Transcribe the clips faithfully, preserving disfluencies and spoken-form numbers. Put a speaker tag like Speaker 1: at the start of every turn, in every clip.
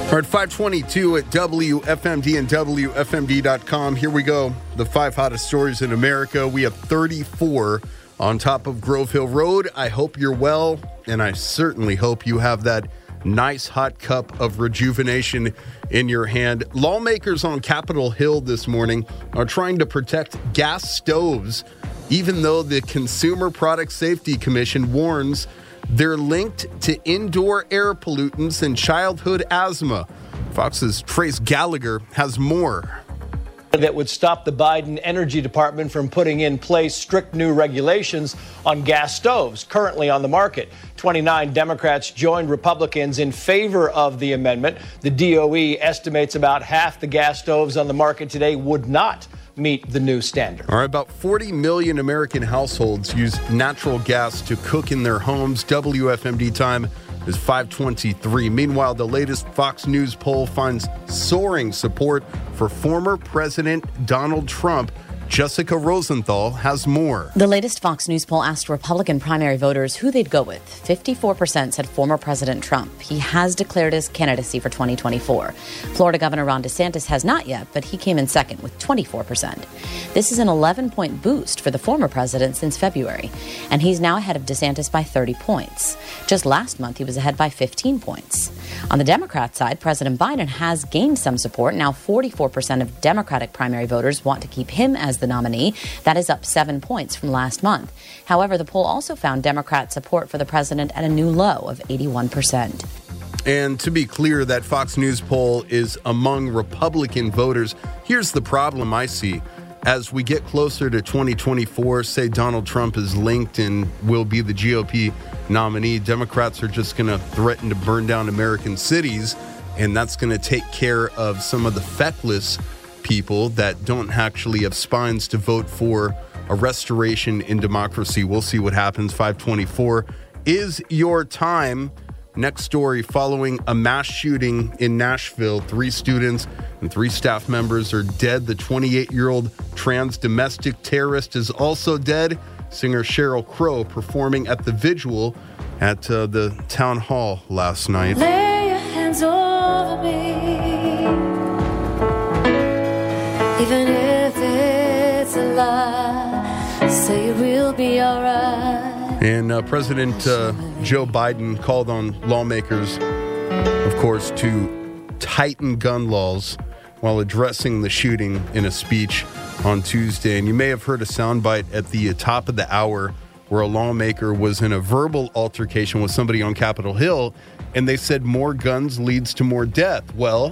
Speaker 1: All right, five twenty-two at W F M D and W F M D dot com. Here we go. The five hottest stories in America. We have thirty-four on top of Grove Hill Road. I hope you're well, and I certainly hope you have that nice hot cup of rejuvenation in your hand. Lawmakers on Capitol Hill this morning are trying to protect gas stoves, even though the Consumer Product Safety Commission warns they're linked to indoor air pollutants and childhood asthma. Fox's Trace Gallagher has more.
Speaker 2: That would stop the Biden Energy Department from putting in place strict new regulations on gas stoves currently on the market. twenty-nine Democrats joined Republicans in favor of the amendment. The D O E estimates about half the gas stoves on the market today would not meet the new standard.
Speaker 1: All right, about forty million American households use natural gas to cook in their homes. W F M D time is five twenty-three. Meanwhile, the latest Fox News poll finds soaring support for former President Donald Trump. Jessica Rosenthal has more.
Speaker 3: The latest Fox News poll asked Republican primary voters who they'd go with. fifty-four percent said former President Trump. He has declared his candidacy for twenty twenty-four. Florida Governor Ron DeSantis has not yet, but he came in second with twenty-four percent. This is an eleven-point boost for the former president since February, and he's now ahead of DeSantis by thirty points. Just last month, he was ahead by fifteen points. On the Democrat side, President Biden has gained some support. Now forty-four percent of Democratic primary voters want to keep him as the nominee. That is up seven points from last month. However, the poll also found Democrat support for the president at a new low of eighty-one percent.
Speaker 1: And to be clear, that Fox News poll is among Republican voters. Here's the problem I see. As we get closer to twenty twenty-four, say Donald Trump is linked and will be the G O P nominee, Democrats are just going to threaten to burn down American cities, and that's going to take care of some of the feckless people that don't actually have spines to vote for a restoration in democracy. We'll see what happens. five twenty-four is your time. Next story, following a mass shooting in Nashville, three students and three staff members are dead. The twenty-eight-year-old trans domestic terrorist is also dead. Singer Sheryl Crow performing at the vigil at uh, the town hall last night.
Speaker 4: Lay your hands over me, even if it's a lie, say it will be all right.
Speaker 1: And uh, President uh, Joe Biden called on lawmakers, of course, to tighten gun laws while addressing the shooting in a speech on Tuesday. And you may have heard a soundbite at the top of the hour where a lawmaker was in a verbal altercation with somebody on Capitol Hill, and they said more guns leads to more death. Well,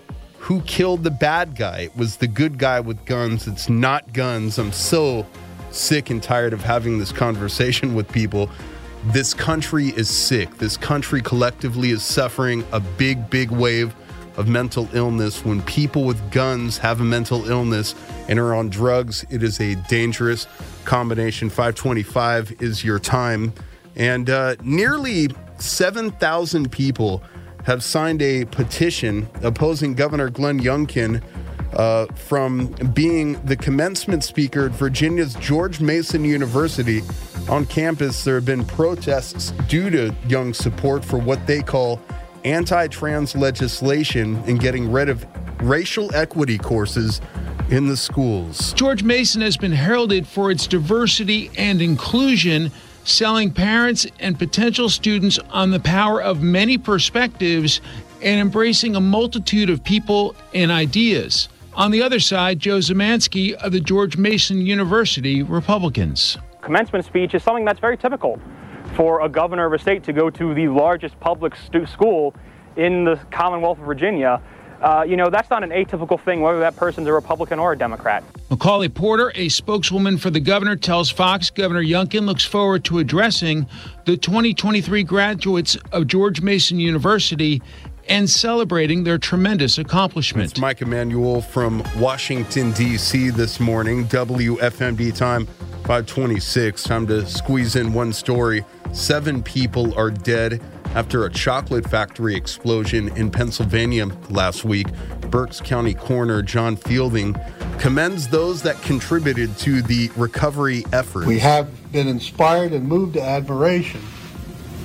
Speaker 1: who killed the bad guy? It was the good guy with guns. It's not guns. I'm so sick and tired of having this conversation with people. This country is sick. This country collectively is suffering a big, big wave of mental illness. When people with guns have a mental illness and are on drugs, it is a dangerous combination. five twenty-five is your time. And uh, nearly seven thousand people have signed a petition opposing Governor Glenn Youngkin uh, from being the commencement speaker at Virginia's George Mason University. On campus, there have been protests due to Young's support for what they call anti-trans legislation and getting rid of racial equity courses in the schools.
Speaker 5: George Mason has been heralded for its diversity and inclusion, selling parents and potential students on the power of many perspectives and embracing a multitude of people and ideas. On the other side, Joe Zemansky of the George Mason University Republicans.
Speaker 6: Commencement speech is something that's very typical for a governor of a state to go to the largest public stu- school in the Commonwealth of Virginia. Uh, you know, that's not an atypical thing, whether that person's a Republican or a Democrat.
Speaker 5: Macaulay Porter, a spokeswoman for the governor, tells Fox Governor Youngkin looks forward to addressing the twenty twenty-three graduates of George Mason University and celebrating their tremendous accomplishment.
Speaker 1: It's Mike Emanuel from Washington, D C this morning. W F M D time, five twenty-six. Time to squeeze in one story. Seven people are dead after a chocolate factory explosion in Pennsylvania last week. Berks County Coroner John Fielding commends those that contributed to the recovery effort.
Speaker 7: We have been inspired and moved to admiration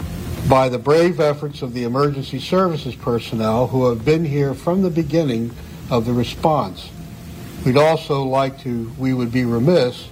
Speaker 7: by the brave efforts of the emergency services personnel who have been here from the beginning of the response. We'd also like to, we would be remiss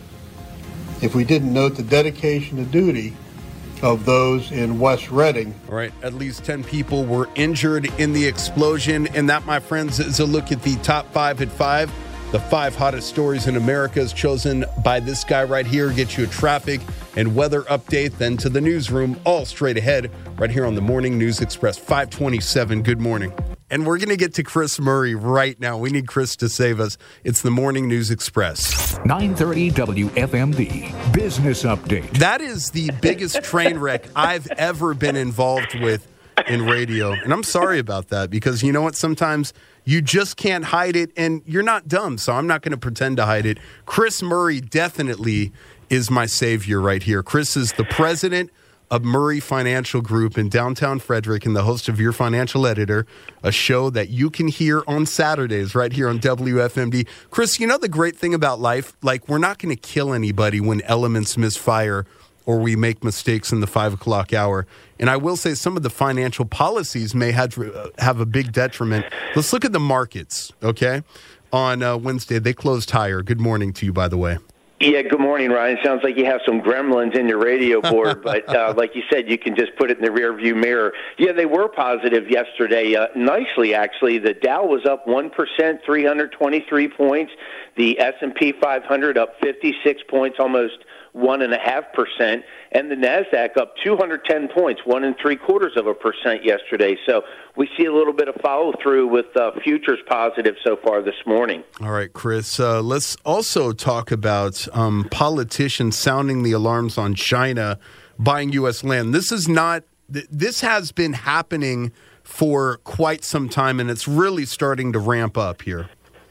Speaker 7: if we didn't note the dedication to duty of those in West Reading.
Speaker 1: All right, at least ten people were injured in the explosion. And that, my friends, is a look at the top five at five. The five hottest stories in America is chosen by this guy right here. Get you a traffic and weather update, then to the newsroom, all straight ahead, right here on the Morning News Express, five twenty-seven. Good morning. And we're going to get to Chris Murray right now. We need Chris to save us. It's the Morning News Express.
Speaker 8: nine thirty W F M D Business Update.
Speaker 1: That is the biggest train wreck I've ever been involved with in radio. And I'm sorry about that because you know what? Sometimes you just can't hide it, and you're not dumb, so I'm not going to pretend to hide it. Chris Murray definitely is my savior right here. Chris is the president of Murray Financial Group in downtown Frederick and the host of Your Financial Editor, a show that you can hear on Saturdays right here on W F M D. Chris, you know the great thing about life? Like, we're not going to kill anybody when elements misfire or we make mistakes in the five o'clock hour. And I will say some of the financial policies may have, have a big detriment. Let's look at the markets, okay? On uh, Wednesday, they closed higher. Good morning to you, by the way.
Speaker 9: Yeah, good morning, Ryan. Sounds like you have some gremlins in your radio board, but uh, like you said, you can just put it in the rearview mirror. Yeah, they were positive yesterday, uh, nicely, actually. The Dow was up one percent, three hundred twenty-three points. The S and P five hundred up fifty-six points, almost one and a half percent, and the Nasdaq up two hundred ten points, one and three quarters of a percent yesterday. So we see a little bit of follow through with uh, futures positive so far this morning.
Speaker 1: All right, Chris. Uh, let's also talk about um, politicians sounding the alarms on China buying U S land. This is not. Th- this has been happening for quite some time, and it's really starting to ramp up here.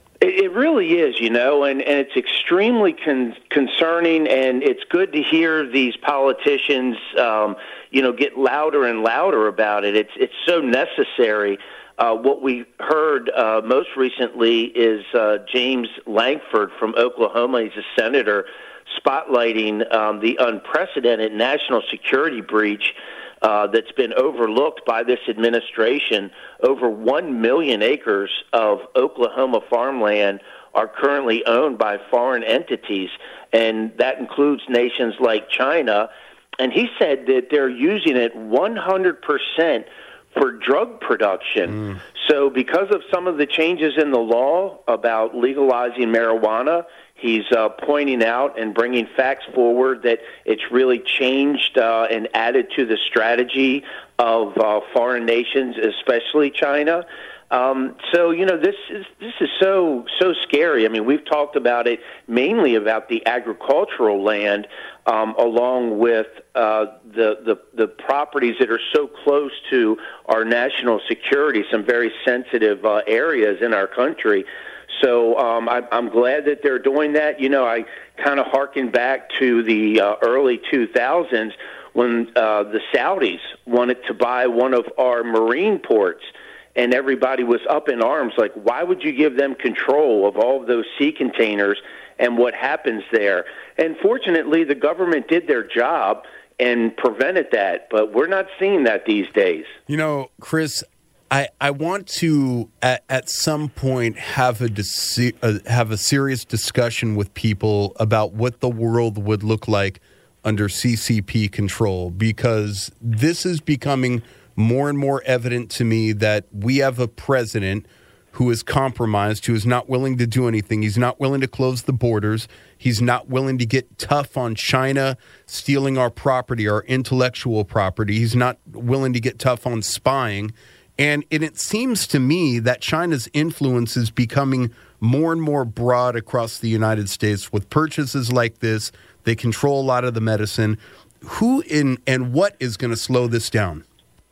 Speaker 9: It really is, you know, and, and it's extremely con- concerning, and it's good to hear these politicians, um, you know, get louder and louder about it. It's it's so necessary. Uh, what we heard uh, most recently is uh, James Lankford from Oklahoma. He's a senator, spotlighting um, the unprecedented national security breach Uh, that's been overlooked by this administration. Over one million acres of Oklahoma farmland are currently owned by foreign entities, and that includes nations like China. And he said that they're using it one hundred percent for drug production. Mm. So because of some of the changes in the law about legalizing marijuana, he's uh, pointing out and bringing facts forward that it's really changed uh, and added to the strategy of uh, foreign nations, especially China. Um, so, you know, this is this is so so scary. I mean, we've talked about it mainly about the agricultural land, um, along with uh, the, the the properties that are so close to our national security, some very sensitive uh, areas in our country. So um, I, I'm glad that they're doing that. You know, I kind of hearken back to the uh, early two thousands when uh, the Saudis wanted to buy one of our marine ports, and everybody was up in arms, like, why would you give them control of all of those sea containers and what happens there? And fortunately, the government did their job and prevented that, but we're not seeing that these days.
Speaker 1: You know, Chris, I, I want to, at, at some point, have a, dis- uh, have a serious discussion with people about what the world would look like under C C P control, because this is becoming more and more evident to me that we have a president who is compromised, who is not willing to do anything. He's not willing to close the borders. He's not willing to get tough on China stealing our property, our intellectual property. He's not willing to get tough on spying. And, and it seems to me that China's influence is becoming more and more broad across the United States with purchases like this. They control a lot of the medicine. Who in and what is going to slow this down?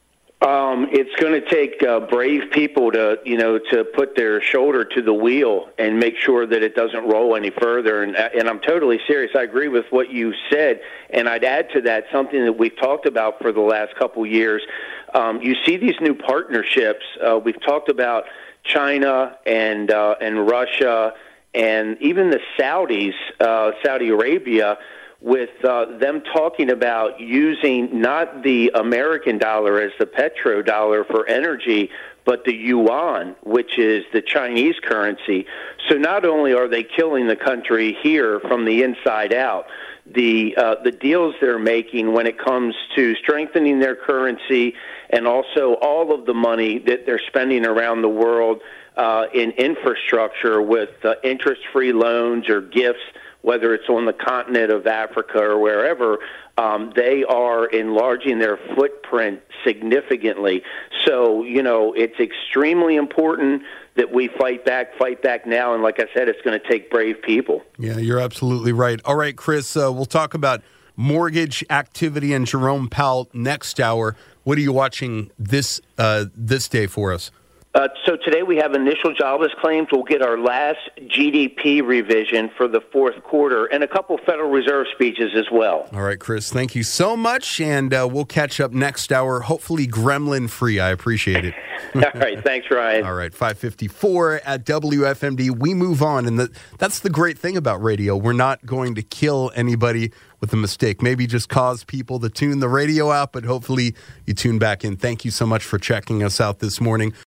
Speaker 9: Um, it's going to take uh, brave people to, you know, to put their shoulder to the wheel and make sure that it doesn't roll any further. And, and I'm totally serious. I agree with what you said. And I'd add to that something that we've talked about for the last couple years. Um, you see these new partnerships. Uh, we've talked about China and uh, and Russia and even the Saudis, uh, Saudi Arabia. with uh, them talking about using not the American dollar as the petrodollar for energy, but the yuan, which is the Chinese currency. So not only are they killing the country here from the inside out, the uh, the deals they're making when it comes to strengthening their currency and also all of the money that they're spending around the world uh, in infrastructure with uh, interest-free loans or gifts, whether it's on the continent of Africa or wherever, um, they are enlarging their footprint significantly. So, you know, it's extremely important that we fight back, fight back now. And like I said, it's going to take brave people.
Speaker 1: Yeah, you're absolutely right. All right, Chris, uh, we'll talk about mortgage activity and Jerome Powell next hour. What are you watching this uh, this day for us?
Speaker 9: Uh, so today we have initial jobless claims. We'll get our last G D P revision for the fourth quarter and a couple Federal Reserve speeches as well.
Speaker 1: All right, Chris, thank you so much, and uh, we'll catch up next hour, hopefully gremlin-free. I appreciate it.
Speaker 9: All right, thanks, Ryan.
Speaker 1: All right, five fifty-four at W F M D. We move on, and the, that's the great thing about radio. We're not going to kill anybody with a mistake. Maybe just cause people to tune the radio out, but hopefully you tune back in. Thank you so much for checking us out this morning.